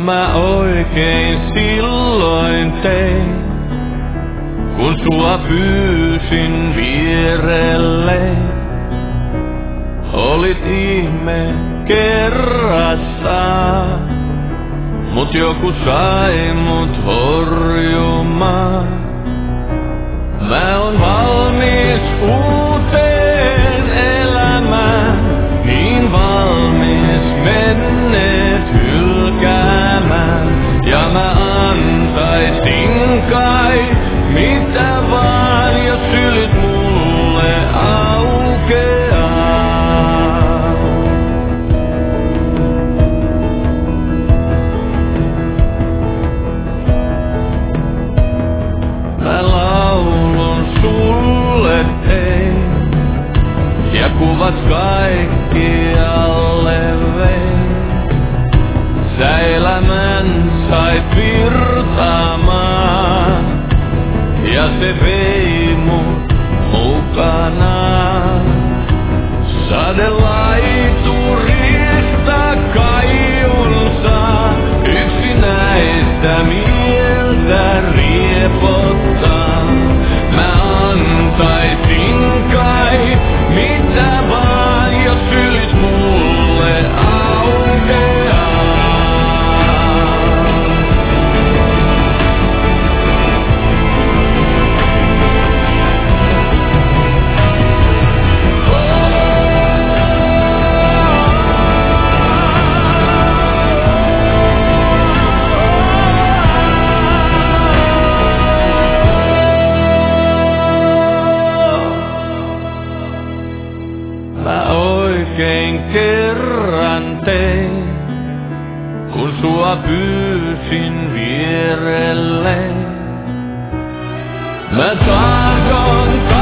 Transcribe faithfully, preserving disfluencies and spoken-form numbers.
mä oikein silloin tein, kun sua pyysin vierelleen. Olit ihme kerrassaan, mut joku sai mut horjumaan. Mä oon valmis uuteen elämään, niin valmis menneet hylkäämään. Ja mä antaisin kai mitä vaan, jos sylit mulle aukeaa. Mä laulun sulle tein, ja kuvat kaikkialle vein. Sä elämän sait virtaamaan, ja se vei mut mukanaan. Sadelaiturista kaiunsa, yksinäistä mieltä riepottaa. Mä antaisin kai mitä vaan, jos sylit mulle aukeaa. Mä oikein kerran tein, kun sua pyysin vierelleen. Mä tahdon